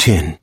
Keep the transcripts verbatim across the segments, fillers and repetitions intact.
ten.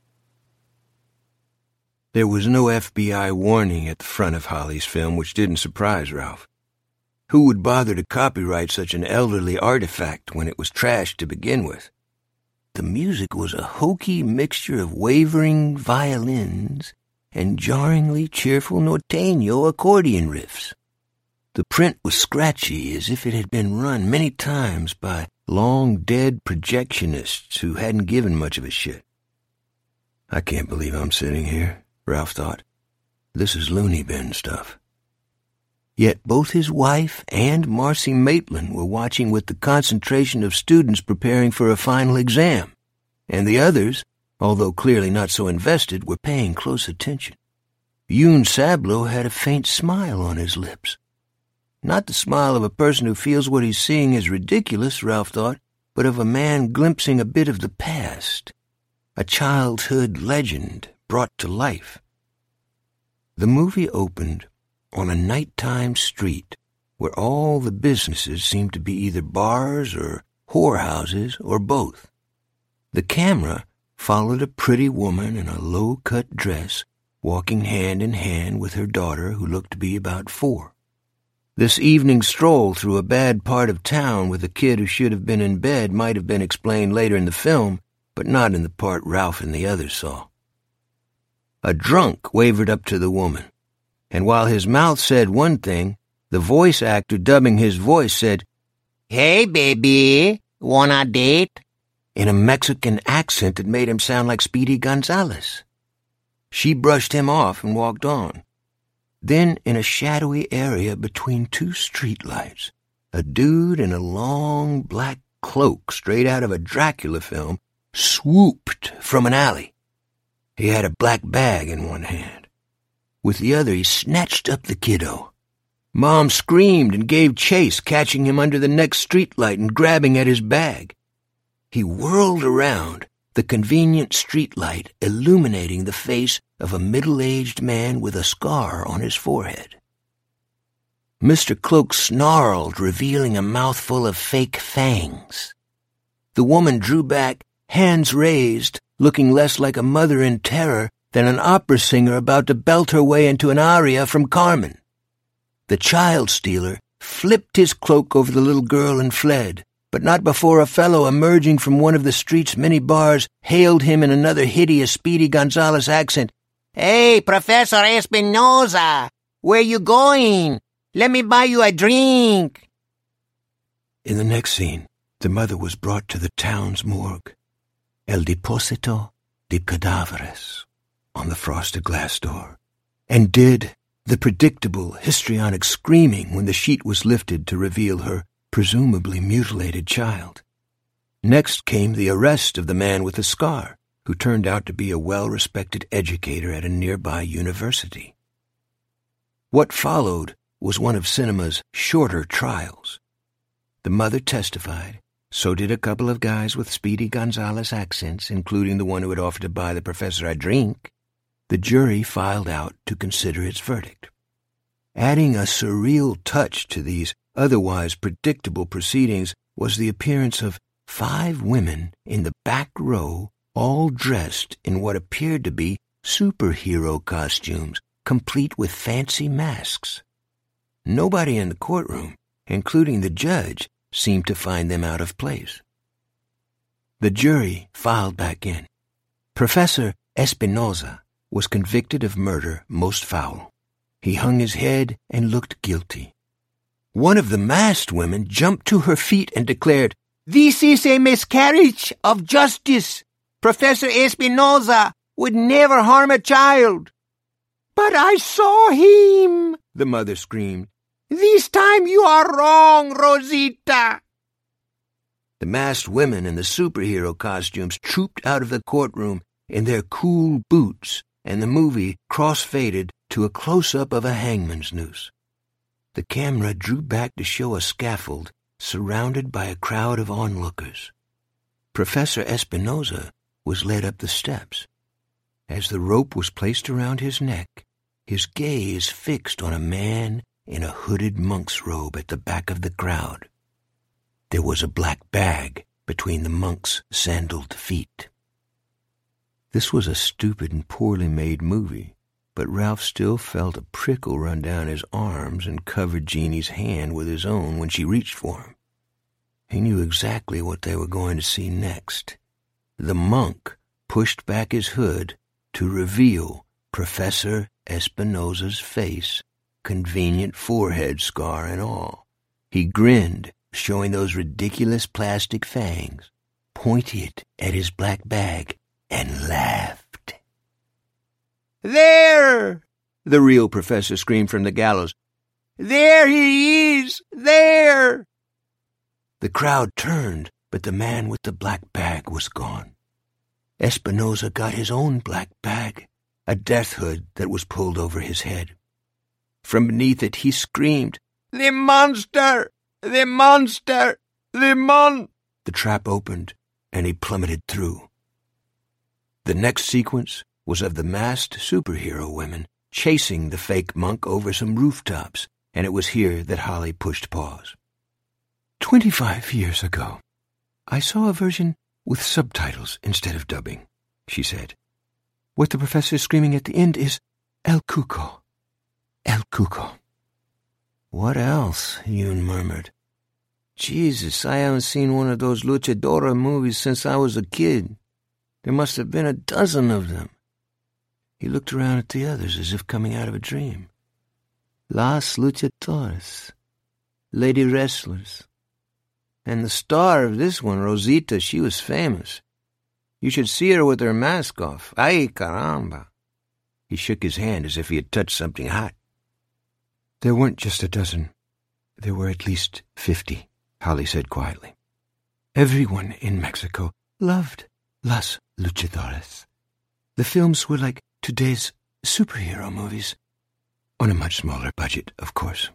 There was no F B I warning at the front of Holly's film, which didn't surprise Ralph. Who would bother to copyright such an elderly artifact when it was trashed to begin with? The music was a hokey mixture of wavering violins and jarringly cheerful norteño accordion riffs. The print was scratchy, as if it had been run many times by long-dead projectionists who hadn't given much of a shit. I can't believe I'm sitting here, Ralph thought. This is loony bin stuff. Yet both his wife and Marcy Maitland were watching with the concentration of students preparing for a final exam, and the others, although clearly not so invested, were paying close attention. Yoon Sablo had a faint smile on his lips. Not the smile of a person who feels what he's seeing is ridiculous, Ralph thought, but of a man glimpsing a bit of the past, a childhood legend brought to life. The movie opened on a nighttime street where all the businesses seemed to be either bars or whorehouses or both. The camera followed a pretty woman in a low-cut dress walking hand in hand with her daughter, who looked to be about four. This evening stroll through a bad part of town with a kid who should have been in bed might have been explained later in the film, but not in the part Ralph and the others saw. A drunk wavered up to the woman, and while his mouth said one thing, the voice actor dubbing his voice said, "Hey, baby, wanna date?" in a Mexican accent that made him sound like Speedy Gonzales. She brushed him off and walked on. Then, in a shadowy area between two streetlights, a dude in a long black cloak straight out of a Dracula film swooped from an alley. He had a black bag in one hand. With the other, he snatched up the kiddo. Mom screamed and gave chase, catching him under the next streetlight and grabbing at his bag. He whirled around, the convenient streetlight illuminating the face of a middle-aged man with a scar on his forehead. Mister Cloak snarled, revealing a mouthful of fake fangs. The woman drew back, hands raised, looking less like a mother in terror than an opera singer about to belt her way into an aria from Carmen. The child stealer flipped his cloak over the little girl and fled, but not before a fellow emerging from one of the street's many bars hailed him in another hideous Speedy Gonzales accent. "Hey, Professor Espinosa, where you going? Let me buy you a drink." In the next scene, the mother was brought to the town's morgue. El Deposito de Cadáveres on the frosted glass door, and did the predictable histrionic screaming when the sheet was lifted to reveal her presumably mutilated child. Next came the arrest of the man with the scar, who turned out to be a well-respected educator at a nearby university. What followed was one of cinema's shorter trials. The mother testified, so did a couple of guys with Speedy Gonzales accents, including the one who had offered to buy the professor a drink. The jury filed out to consider its verdict. Adding a surreal touch to these otherwise predictable proceedings was the appearance of five women in the back row, all dressed in what appeared to be superhero costumes, complete with fancy masks. Nobody in the courtroom, including the judge, seemed to find them out of place. The jury filed back in. Professor Espinosa was convicted of murder most foul. He hung his head and looked guilty. One of the masked women jumped to her feet and declared, "This is a miscarriage of justice. Professor Espinosa would never harm a child." "But I saw him," the mother screamed. "This time you are wrong, Rosita." The masked women in the superhero costumes trooped out of the courtroom in their cool boots, and the movie cross-faded to a close-up of a hangman's noose. The camera drew back to show a scaffold surrounded by a crowd of onlookers. Professor Espinosa was led up the steps. As the rope was placed around his neck, his gaze fixed on a man in a hooded monk's robe at the back of the crowd. There was a black bag between the monk's sandaled feet. This was a stupid and poorly made movie, but Ralph still felt a prickle run down his arms and covered Jeannie's hand with his own when she reached for him. He knew exactly what they were going to see next. The monk pushed back his hood to reveal Professor Espinosa's face, convenient forehead scar and all. He grinned, showing those ridiculous plastic fangs, pointed at his black bag, and laughed. "There!" the real professor screamed from the gallows. "There he is! There!" The crowd turned, but the man with the black bag was gone. Espinosa got his own black bag, a death hood that was pulled over his head. From beneath it he screamed, "The monster! The monster! The mon—" The trap opened, and he plummeted through. The next sequence was of the masked superhero women chasing the fake monk over some rooftops, and it was here that Holly pushed pause. Twenty-five years ago, I saw a version with subtitles instead of dubbing, she said. What the professor is screaming at the end is, El Cuco. El Cuco. What else? Yoon murmured. Jesus, I haven't seen one of those luchadora movies since I was a kid. There must have been a dozen of them. He looked around at the others as if coming out of a dream. Las luchadoras. Lady wrestlers. And the star of this one, Rosita, she was famous. You should see her with her mask off. Ay, caramba. He shook his hand as if he had touched something hot. There weren't just a dozen. There were at least fifty, Holly said quietly. Everyone in Mexico loved Las Luchadoras. The films were like today's superhero movies, on a much smaller budget, of course.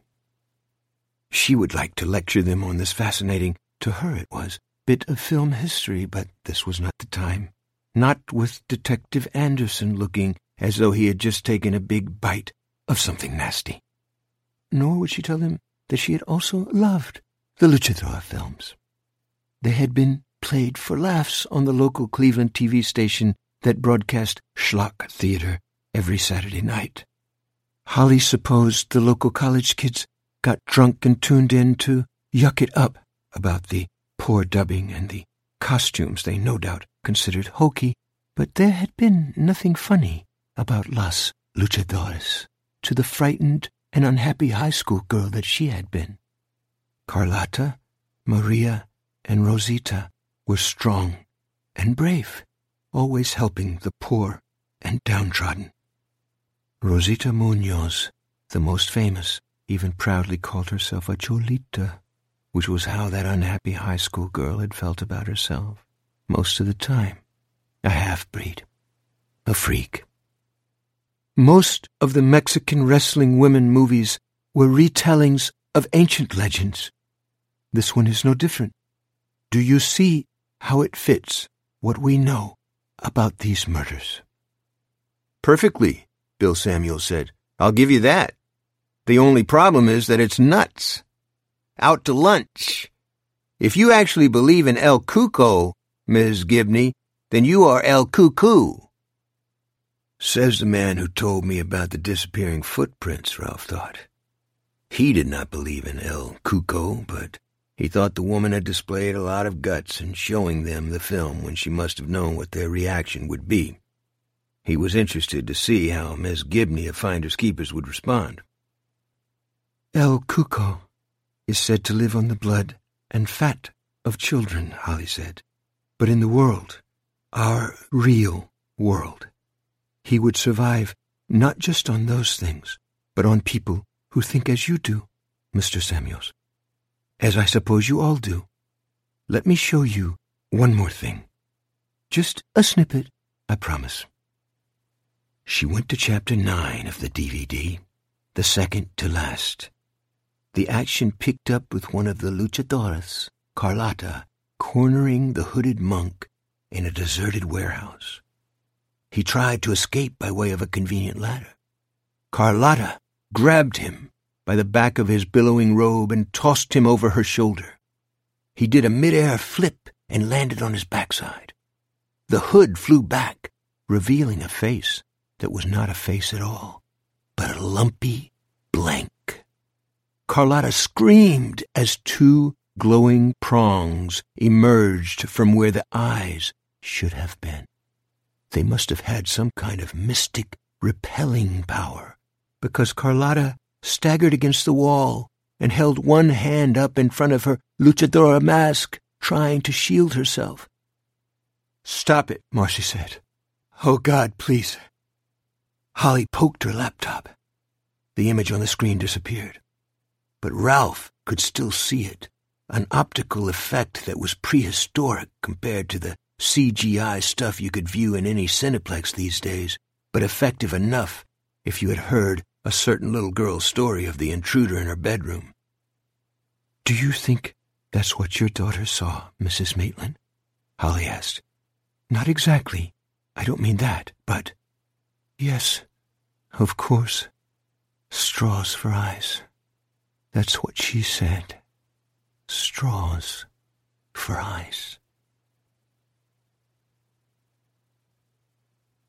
She would like to lecture them on this fascinating, to her it was, bit of film history, but this was not the time. Not with Detective Anderson looking as though he had just taken a big bite of something nasty. Nor would she tell him that she had also loved the Luchadora films. They had been played for laughs on the local Cleveland T V station that broadcast schlock theater every Saturday night. Holly supposed the local college kids got drunk and tuned in to yuck it up about the poor dubbing and the costumes they no doubt considered hokey, but there had been nothing funny about Las Luchadoras to the frightened and unhappy high school girl that she had been. Carlotta, Maria, and Rosita were strong and brave, always helping the poor and downtrodden. Rosita Munoz, the most famous, even proudly called herself a Cholita, which was how that unhappy high school girl had felt about herself, most of the time. A half-breed. A freak. Most of the Mexican wrestling women movies were retellings of ancient legends. This one is no different. Do you see how it fits what we know about these murders? Perfectly, Bill Samuels said. I'll give you that. The only problem is that it's nuts. Out to lunch. If you actually believe in El Cuco, Miz Gibney, then you are El Cuckoo. Says the man who told me about the disappearing footprints, Ralph thought. He did not believe in El Cuco, but he thought the woman had displayed a lot of guts in showing them the film when she must have known what their reaction would be. He was interested to see how Miss Gibney of Finders Keepers would respond. El Cuco is said to live on the blood and fat of children, Holly said. But in the world, our real world, he would survive not just on those things, but on people who think as you do, Mister Samuels. As I suppose you all do. Let me show you one more thing. Just a snippet, I promise. She went to chapter nine of the D V D, the second to last. The action picked up with one of the luchadoras, Carlotta, cornering the hooded monk in a deserted warehouse. He tried to escape by way of a convenient ladder. Carlotta grabbed him by the back of his billowing robe and tossed him over her shoulder. He did a mid-air flip and landed on his backside. The hood flew back, revealing a face that was not a face at all, but a lumpy blank. Carlotta screamed as two glowing prongs emerged from where the eyes should have been. They must have had some kind of mystic repelling power, because Carlotta staggered against the wall and held one hand up in front of her luchadora mask, trying to shield herself. "Stop it," Marcy said. "Oh, God, please." Holly poked her laptop. The image on the screen disappeared. But Ralph could still see it, an optical effect that was prehistoric compared to the C G I stuff you could view in any Cineplex these days, but effective enough if you had heard a certain little girl's story of the intruder in her bedroom. "Do you think that's what your daughter saw, Missus Maitland?" Holly asked. "Not exactly. I don't mean that, but—" "Yes, of course. Straws for eyes. That's what she said. Straws for eyes."